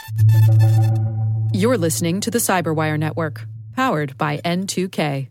You're listening to the Cyberwire Network, powered by N2K.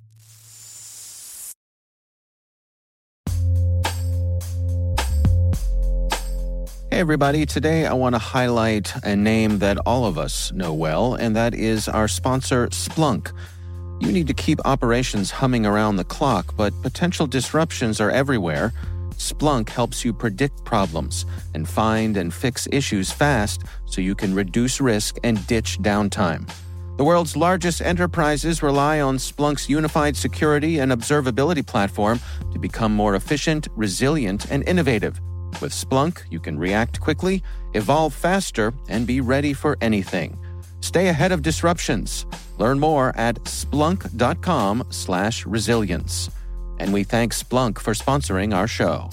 Hey everybody, today I want to highlight a name that all of us know well, and that is our sponsor, Splunk. You need to keep operations humming around the clock, but potential disruptions are everywhere. Splunk helps you predict problems and find and fix issues fast so you can reduce risk and ditch downtime. The world's largest enterprises rely on Splunk's unified security and observability platform to become more efficient, resilient, and innovative. With Splunk, you can react quickly, evolve faster, and be ready for anything. Stay ahead of disruptions. Learn more at splunk.com/resilience. And we thank Splunk for sponsoring our show.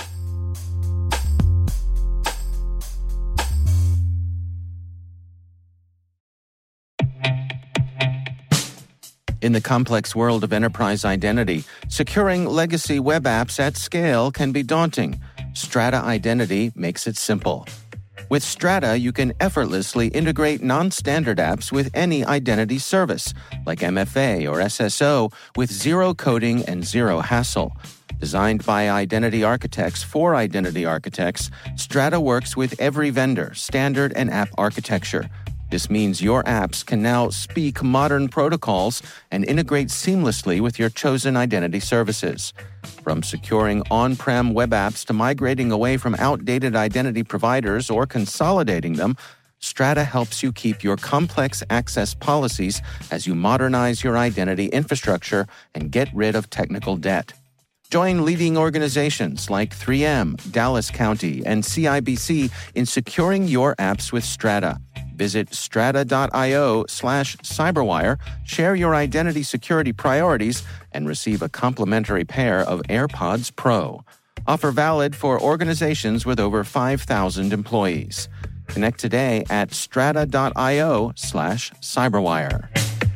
In the complex world of enterprise identity, securing legacy web apps at scale can be daunting. Strata Identity makes it simple. With Strata, you can effortlessly integrate non-standard apps with any identity service, like MFA or SSO, with zero coding and zero hassle. Designed by identity architects for identity architects, Strata works with every vendor, standard, and app architecture. This means your apps can now speak modern protocols and integrate seamlessly with your chosen identity services. From securing on-prem web apps to migrating away from outdated identity providers or consolidating them, Strata helps you keep your complex access policies as you modernize your identity infrastructure and get rid of technical debt. Join leading organizations like 3M, Dallas County, and CIBC in securing your apps with Strata. Visit strata.io/cyberwire, share your identity security priorities, and receive a complimentary pair of AirPods Pro. Offer valid for organizations with over 5,000 employees. Connect today at strata.io/cyberwire.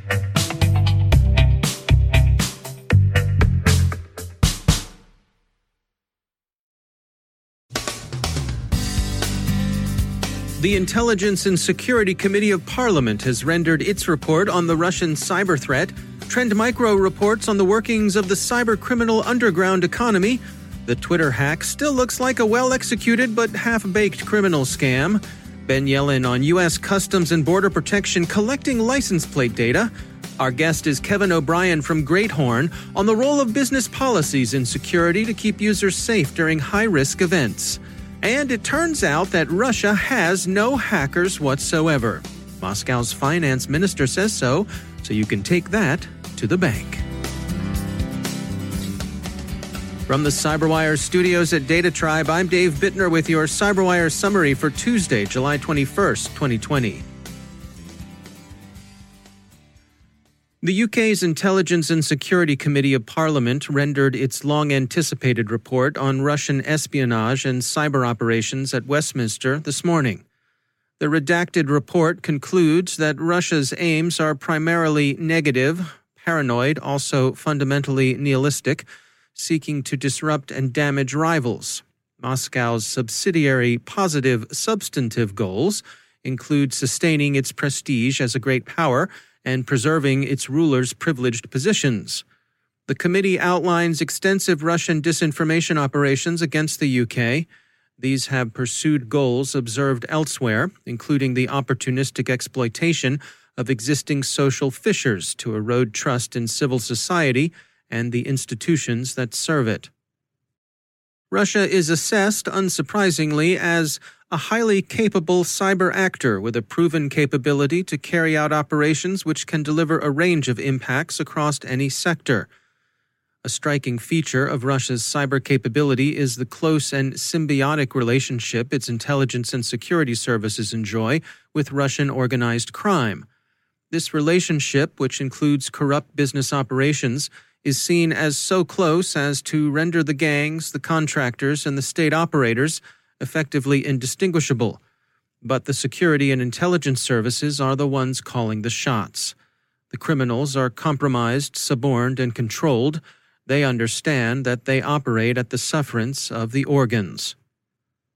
The Intelligence and Security Committee of Parliament has rendered its report on the Russian cyber threat. Trend Micro reports on the workings of the cyber-criminal underground economy. The Twitter hack still looks like a well-executed but half-baked criminal scam. Ben Yelin on U.S. Customs and Border Protection collecting license plate data. Our guest is Kevin O'Brien from Great Horn on the role of business policies in security to keep users safe during high-risk events. And it turns out that Russia has no hackers whatsoever. Moscow's finance minister says so you can take that to the bank. From the CyberWire studios at Data Tribe, I'm Dave Bittner with your CyberWire summary for Tuesday, July 21st, 2020. The UK's Intelligence and Security Committee of Parliament rendered its long-anticipated report on Russian espionage and cyber operations at Westminster this morning. The redacted report concludes that Russia's aims are primarily negative, paranoid, also fundamentally nihilistic, seeking to disrupt and damage rivals. Moscow's subsidiary positive substantive goals include sustaining its prestige as a great power and preserving its rulers' privileged positions. The committee outlines extensive Russian disinformation operations against the UK. These have pursued goals observed elsewhere, including the opportunistic exploitation of existing social fissures to erode trust in civil society and the institutions that serve it. Russia is assessed, unsurprisingly, as a highly capable cyber actor with a proven capability to carry out operations which can deliver a range of impacts across any sector. A striking feature of Russia's cyber capability is the close and symbiotic relationship its intelligence and security services enjoy with Russian organized crime. This relationship, which includes corrupt business operations, is seen as so close as to render the gangs, the contractors, and the state operators effectively indistinguishable. But the security and intelligence services are the ones calling the shots. The criminals are compromised, suborned, and controlled. They understand that they operate at the sufferance of the organs.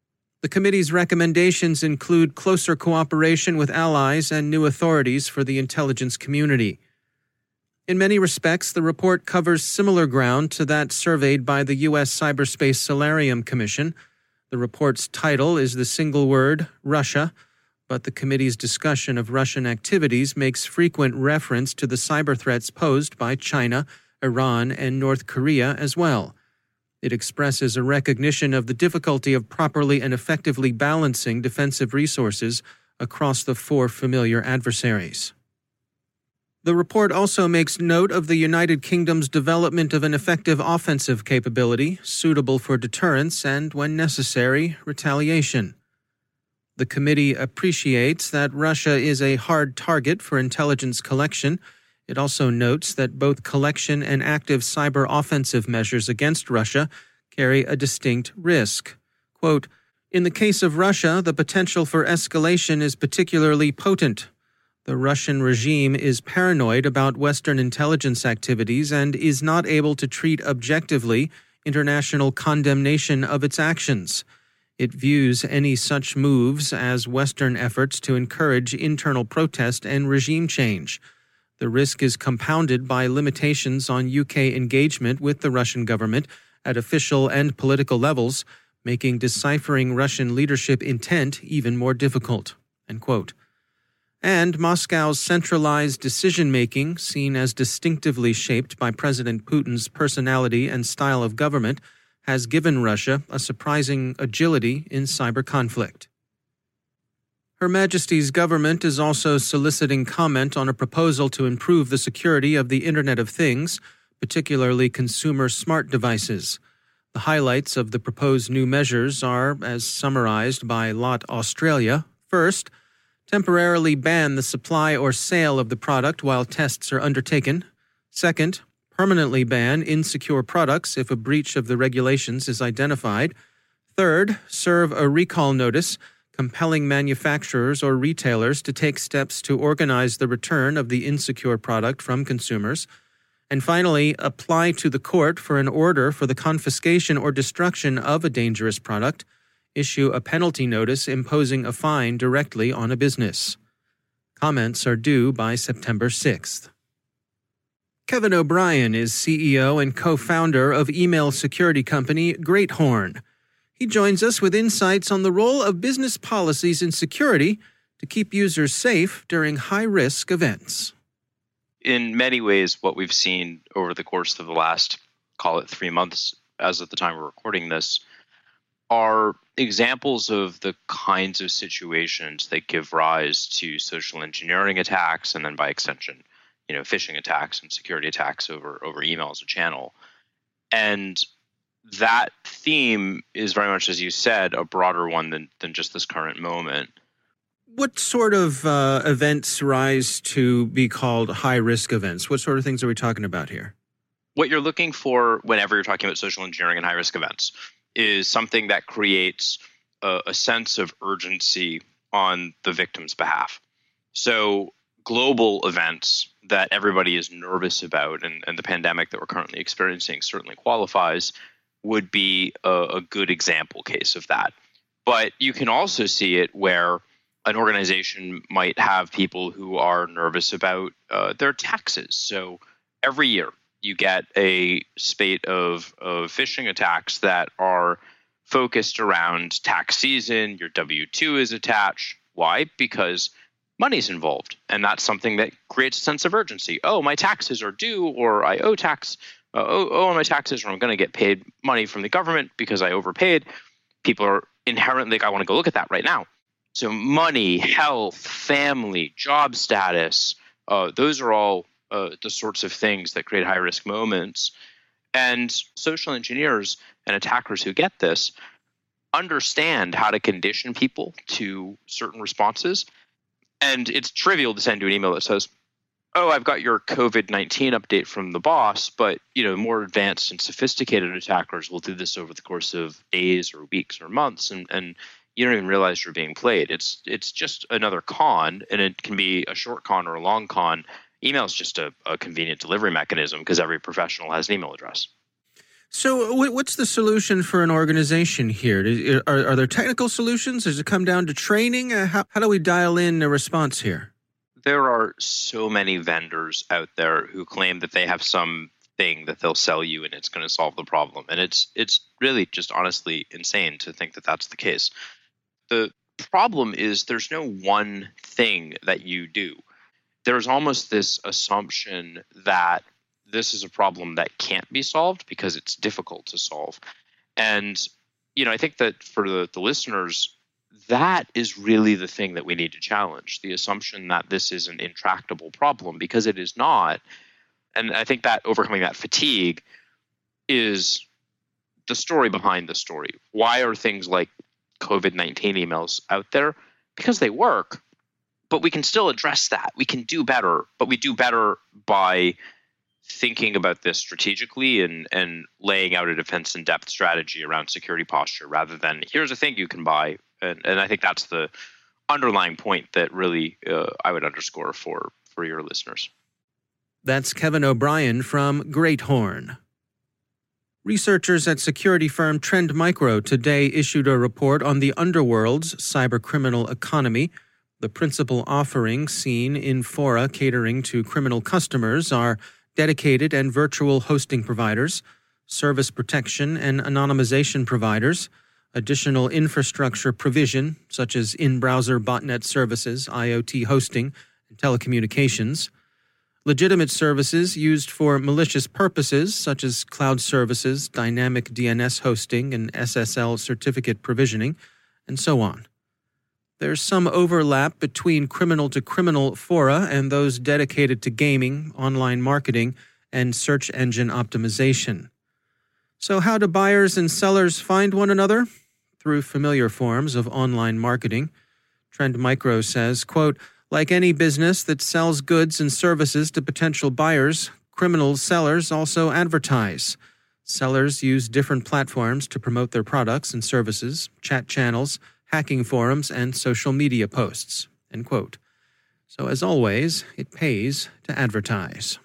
The committee's recommendations include closer cooperation with allies and new authorities for the intelligence community. In many respects, the report covers similar ground to that surveyed by the U.S. Cyberspace Solarium Commission. The report's title is the single word, Russia, but the committee's discussion of Russian activities makes frequent reference to the cyber threats posed by China, Iran, and North Korea as well. It expresses a recognition of the difficulty of properly and effectively balancing defensive resources across the four familiar adversaries. The report also makes note of the United Kingdom's development of an effective offensive capability suitable for deterrence and, when necessary, retaliation. The committee appreciates that Russia is a hard target for intelligence collection. It also notes that both collection and active cyber offensive measures against Russia carry a distinct risk. Quote, "In the case of Russia, the potential for escalation is particularly potent. The Russian regime is paranoid about Western intelligence activities and is not able to treat objectively international condemnation of its actions. It views any such moves as Western efforts to encourage internal protest and regime change. The risk is compounded by limitations on UK engagement with the Russian government at official and political levels, making deciphering Russian leadership intent even more difficult." End quote. And Moscow's centralized decision-making, seen as distinctively shaped by President Putin's personality and style of government, has given Russia a surprising agility in cyber conflict. Her Majesty's government is also soliciting comment on a proposal to improve the security of the Internet of Things, particularly consumer smart devices. The highlights of the proposed new measures are, as summarized by Lot Australia, first, temporarily ban the supply or sale of the product while tests are undertaken. Second, permanently ban insecure products if a breach of the regulations is identified. Third, serve a recall notice compelling manufacturers or retailers to take steps to organize the return of the insecure product from consumers. And finally, apply to the court for an order for the confiscation or destruction of a dangerous product. Issue a penalty notice imposing a fine directly on a business. Comments are due by September 6th. Kevin O'Brien is CEO and co-founder of email security company Greathorn. He joins us with insights on the role of business policies in security to keep users safe during high-risk events. In many ways, what we've seen over the course of the last, call it 3 months, as of the time we're recording this, are examples of the kinds of situations that give rise to social engineering attacks and then by extension, phishing attacks and security attacks over email as a channel. And that theme is very much, as you said, a broader one than just this current moment. What sort of events rise to be called high-risk events? What sort of things are we talking about here? What you're looking for whenever you're talking about social engineering and high-risk events is something that creates a sense of urgency on the victim's behalf. So global events that everybody is nervous about, and the pandemic that we're currently experiencing certainly qualifies, would be a good example case of that. But you can also see it where an organization might have people who are nervous about their taxes. So every year you get a spate of phishing attacks that are focused around tax season. Your W-2 is attached. Why? Because money's involved, and that's something that creates a sense of urgency. Oh, my taxes are due, or I owe tax. My taxes, or I'm going to get paid money from the government because I overpaid. People are inherently like, I want to go look at that right now. So money, health, family, job status, those are all the sorts of things that create high-risk moments. And social engineers and attackers who get this understand how to condition people to certain responses. And it's trivial to send you an email that says, oh, I've got your COVID-19 update from the boss, but more advanced and sophisticated attackers will do this over the course of days or weeks or months, and you don't even realize you're being played. It's just another con, and it can be a short con or a long con. Email is just a convenient delivery mechanism because every professional has an email address. So what's the solution for an organization here? Are there technical solutions? Does it come down to training? How do we dial in a response here? There are so many vendors out there who claim that they have some thing that they'll sell you and it's going to solve the problem. And it's really just honestly insane to think that that's the case. The problem is there's no one thing that you do. There's almost this assumption that this is a problem that can't be solved because it's difficult to solve. And, I think that for the listeners, that is really the thing that we need to challenge, the assumption that this is an intractable problem, because it is not. And I think that overcoming that fatigue is the story behind the story. Why are things like COVID-19 emails out there? Because they work, but we can still address that. We can do better, but we do better by thinking about this strategically and laying out a defense in depth strategy around security posture rather than here's a thing you can buy. And I think that's the underlying point that really I would underscore for your listeners. That's Kevin O'Brien from Greathorn. Researchers at security firm Trend Micro today issued a report on the underworld's cybercriminal economy. The principal offerings seen in fora catering to criminal customers are dedicated and virtual hosting providers, service protection and anonymization providers, additional infrastructure provision, such as in-browser botnet services, IoT hosting, and telecommunications, legitimate services used for malicious purposes, such as cloud services, dynamic DNS hosting, and SSL certificate provisioning, and so on. There's some overlap between criminal-to-criminal fora and those dedicated to gaming, online marketing, and search engine optimization. So how do buyers and sellers find one another? Through familiar forms of online marketing. Trend Micro says, quote, like any business that sells goods and services to potential buyers, criminal sellers also advertise. Sellers use different platforms to promote their products and services, chat channels, hacking forums, and social media posts, end quote. So as always, it pays to advertise.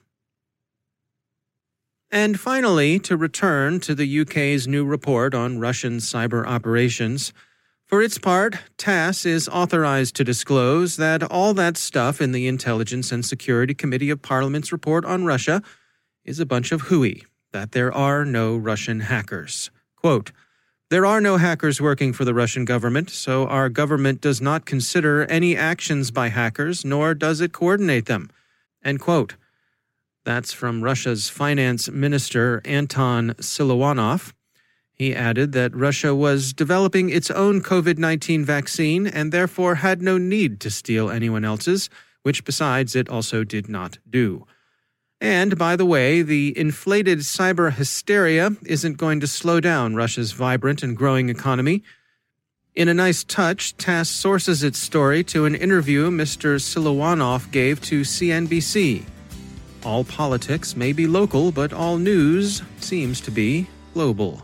And finally, to return to the UK's new report on Russian cyber operations. For its part, TASS is authorized to disclose that all that stuff in the Intelligence and Security Committee of Parliament's report on Russia is a bunch of hooey, that there are no Russian hackers. Quote, there are no hackers working for the Russian government, so our government does not consider any actions by hackers, nor does it coordinate them. End quote. That's from Russia's finance minister, Anton Siluanov. He added that Russia was developing its own COVID-19 vaccine and therefore had no need to steal anyone else's, which besides it also did not do. And, by the way, the inflated cyber hysteria isn't going to slow down Russia's vibrant and growing economy. In a nice touch, TASS sources its story to an interview Mr. Siluanov gave to CNBC. All politics may be local, but all news seems to be global.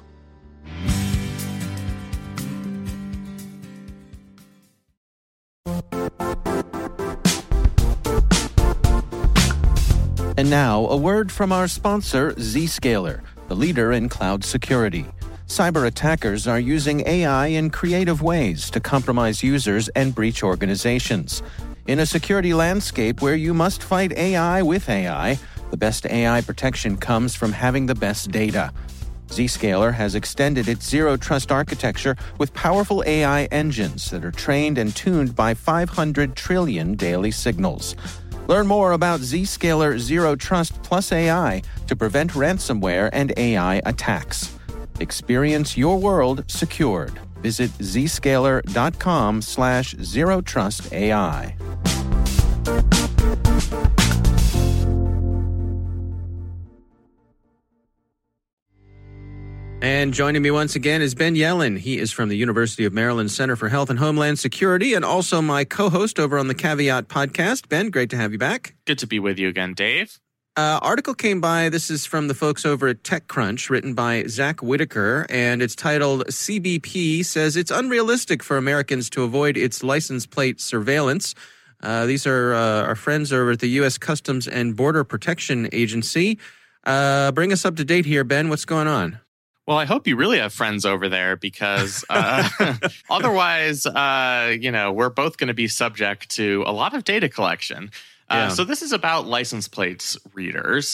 And now, a word from our sponsor, Zscaler, the leader in cloud security. Cyber attackers are using AI in creative ways to compromise users and breach organizations. In a security landscape where you must fight AI with AI, the best AI protection comes from having the best data. Zscaler has extended its Zero Trust architecture with powerful AI engines that are trained and tuned by 500 trillion daily signals. Learn more about Zscaler Zero Trust Plus AI to prevent ransomware and AI attacks. Experience your world secured. Visit zscaler.com/zerotrustai. And joining me once again is Ben Yelin. He is from the University of Maryland Center for Health and Homeland Security and also my co-host over on the Caveat podcast. Ben, great to have you back. Good to be with you again, Dave. Article came by. This is from the folks over at TechCrunch, written by Zach Whitaker, and it's titled CBP Says It's Unrealistic for Americans to Avoid Its License Plate Surveillance. These are our friends over at the U.S. Customs and Border Protection Agency. Bring us up to date here, Ben. What's going on? Well, I hope you really have friends over there because otherwise, we're both going to be subject to a lot of data collection. So this is about license plates readers.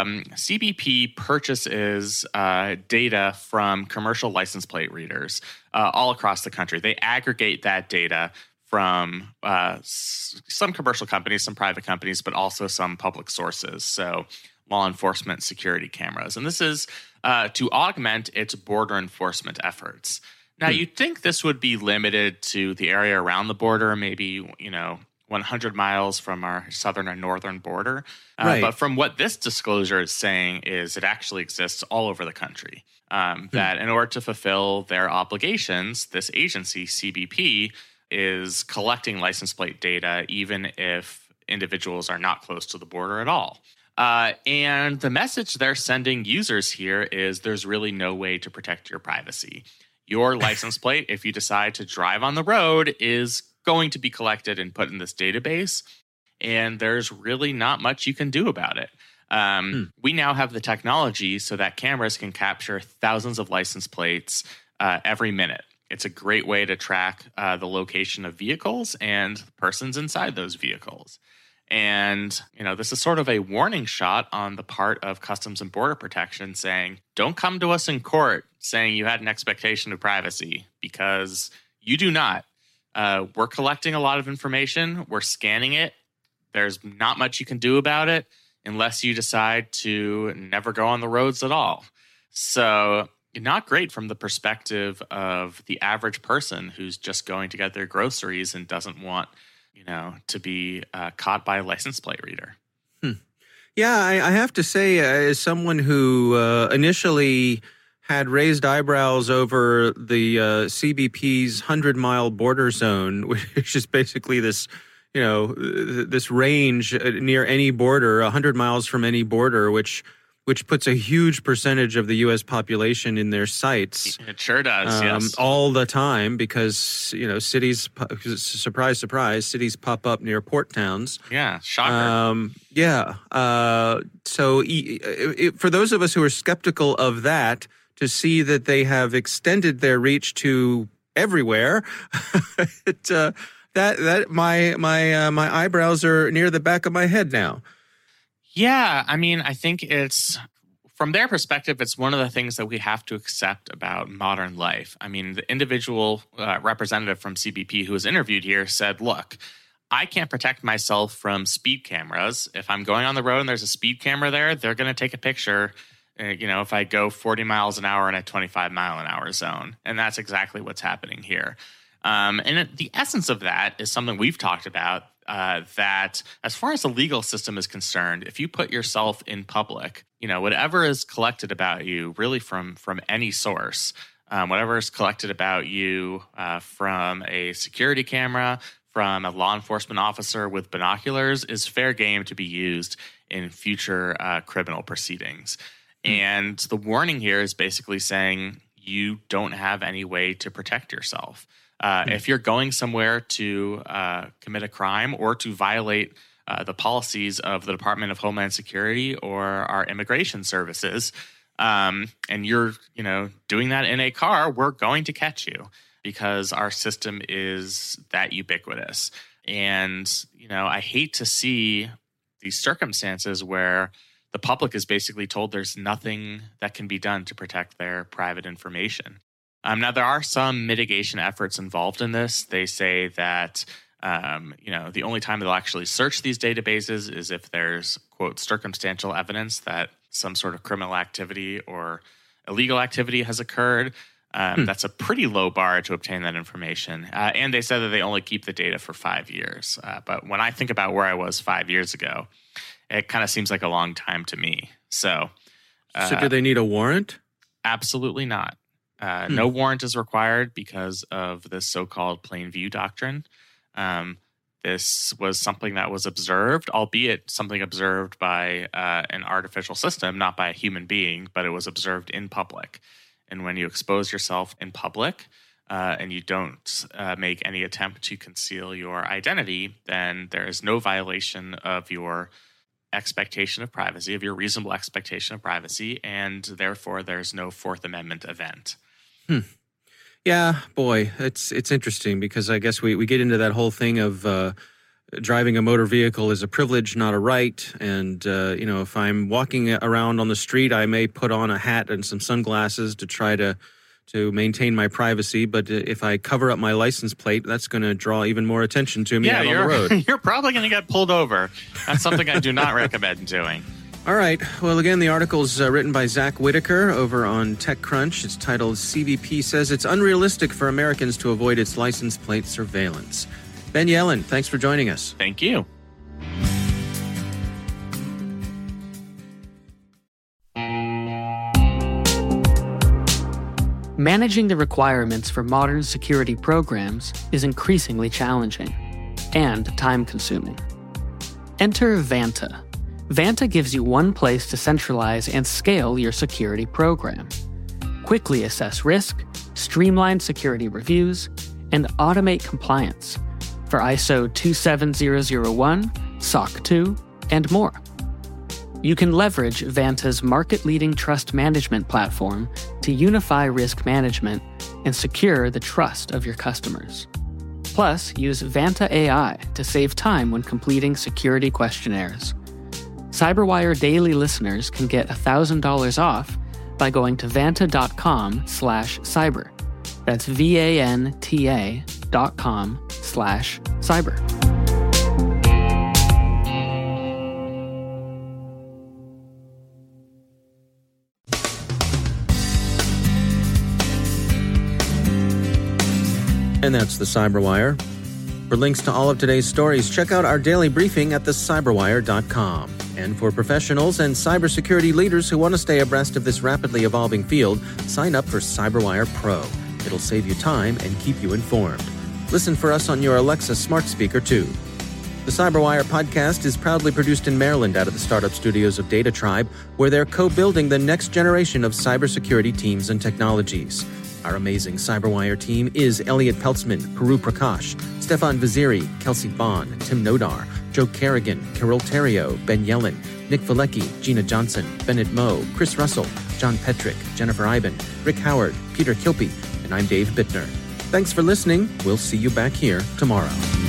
CBP purchases data from commercial license plate readers all across the country. They aggregate that data from some commercial companies, some private companies, but also some public sources. So law enforcement security cameras. And this is to augment its border enforcement efforts. Now, you'd think this would be limited to the area around the border, maybe, 100 miles from our southern and northern border. Right. But from what this disclosure is saying is it actually exists all over the country. That in order to fulfill their obligations, this agency, CBP, is collecting license plate data even if individuals are not close to the border at all. And the message they're sending users here is there's really no way to protect your privacy. Your license plate, if you decide to drive on the road, is going to be collected and put in this database, and there's really not much you can do about it. We now have the technology so that cameras can capture thousands of license plates every minute. It's a great way to track the location of vehicles and persons inside those vehicles. And, this is sort of a warning shot on the part of Customs and Border Protection saying, don't come to us in court saying you had an expectation of privacy, because you do not. We're collecting a lot of information. We're scanning it. There's not much you can do about it unless you decide to never go on the roads at all. So not great from the perspective of the average person who's just going to get their groceries and doesn't want to be caught by a license plate reader. Yeah, I have to say, as someone who initially had raised eyebrows over the CBP's 100-mile border zone, which is basically this, this range near any border, 100 miles from any border, which puts a huge percentage of the U.S. population in their sights. It sure does, yes. All All the time, because, cities, surprise, surprise, cities pop up near port towns. Yeah, shocker. So for those of us who are skeptical of that, to see that they have extended their reach to everywhere, my eyebrows are near the back of my head now. Yeah, I think it's, from their perspective, it's one of the things that we have to accept about modern life. The individual representative from CBP who was interviewed here said, look, I can't protect myself from speed cameras. If I'm going on the road and there's a speed camera there, they're going to take a picture, if I go 40 miles an hour in a 25 mile an hour zone. And that's exactly what's happening here. And the essence of that is something we've talked about, that as far as the legal system is concerned, if you put yourself in public, whatever is collected about you really from any source, whatever is collected about you from a security camera, from a law enforcement officer with binoculars, is fair game to be used in future criminal proceedings. And the warning here is basically saying you don't have any way to protect yourself. If you're going somewhere to commit a crime or to violate the policies of the Department of Homeland Security or our immigration services, and you're doing that in a car, we're going to catch you because our system is that ubiquitous. And I hate to see these circumstances where the public is basically told there's nothing that can be done to protect their private information. Now, there are some mitigation efforts involved in this. They say that, the only time they'll actually search these databases is if there's, quote, circumstantial evidence that some sort of criminal activity or illegal activity has occurred. That's a pretty low bar to obtain that information. And they said that they only keep the data for 5 years. But when I think about where I was 5 years ago, it kind of seems like a long time to me. So do they need a warrant? Absolutely not. No warrant is required because of this so-called plain view doctrine. This was something that was observed, albeit something observed by an artificial system, not by a human being, but it was observed in public. And when you expose yourself in public and you don't make any attempt to conceal your identity, then there is no violation of your expectation of privacy, of your reasonable expectation of privacy, and therefore there's no Fourth Amendment event. Yeah, boy, it's interesting because I guess we get into that whole thing of driving a motor vehicle is a privilege, not a right. And, if I'm walking around on the street, I may put on a hat and some sunglasses to try to maintain my privacy. But if I cover up my license plate, that's going to draw even more attention to me out on the road. You're probably going to get pulled over. That's something I do not recommend doing. All right. Well, again, the article's written by Zach Whitaker over on TechCrunch. It's titled CBP Says It's Unrealistic for Americans to Avoid Its License Plate Surveillance. Ben Yelin, thanks for joining us. Thank you. Managing the requirements for modern security programs is increasingly challenging and time-consuming. Enter Vanta. Vanta gives you one place to centralize and scale your security program. Quickly assess risk, streamline security reviews, and automate compliance for ISO 27001, SOC 2, and more. You can leverage Vanta's market-leading trust management platform to unify risk management and secure the trust of your customers. Plus, use Vanta AI to save time when completing security questionnaires. CyberWire Daily listeners can get $1,000 off by going to vanta.com/cyber. That's vanta.com/cyber. And that's the CyberWire. For links to all of today's stories, check out our daily briefing at thecyberwire.com. And for professionals and cybersecurity leaders who want to stay abreast of this rapidly evolving field, sign up for CyberWire Pro. It'll save you time and keep you informed. Listen for us on your Alexa smart speaker, too. The CyberWire podcast is proudly produced in Maryland out of the startup studios of Data Tribe, where they're co-building the next generation of cybersecurity teams and technologies. Our amazing CyberWire team is Elliot Peltzman, Puru Prakash, Stefan Vaziri, Kelsey Bond, Tim Nodar, Joe Kerrigan, Carol Terrio, Ben Yelin, Nick Valecki, Gina Johnson, Bennett Moe, Chris Russell, John Petrick, Jennifer Iben, Rick Howard, Peter Kilpie, and I'm Dave Bittner. Thanks for listening. We'll see you back here tomorrow.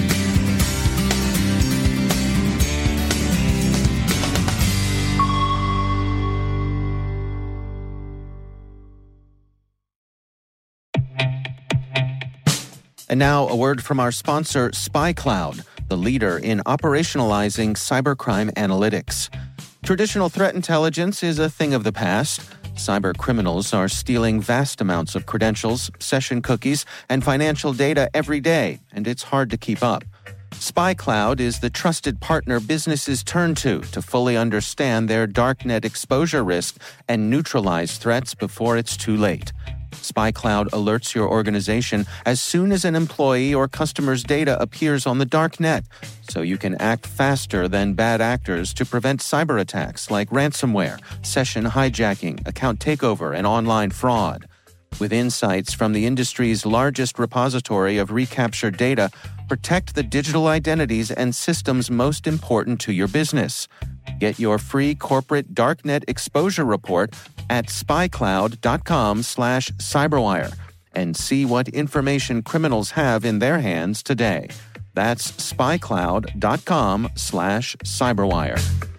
And now, a word from our sponsor, SpyCloud, the leader in operationalizing cybercrime analytics. Traditional threat intelligence is a thing of the past. Cyber criminals are stealing vast amounts of credentials, session cookies, and financial data every day, and it's hard to keep up. SpyCloud is the trusted partner businesses turn to fully understand their darknet exposure risk and neutralize threats before it's too late. SpyCloud alerts your organization as soon as an employee or customer's data appears on the dark net, so you can act faster than bad actors to prevent cyber attacks like ransomware, session hijacking, account takeover, and online fraud. With insights from the industry's largest repository of recaptured data, protect the digital identities and systems most important to your business. Get your free corporate darknet exposure report at spycloud.com/cyberwire and see what information criminals have in their hands today. That's spycloud.com/cyberwire.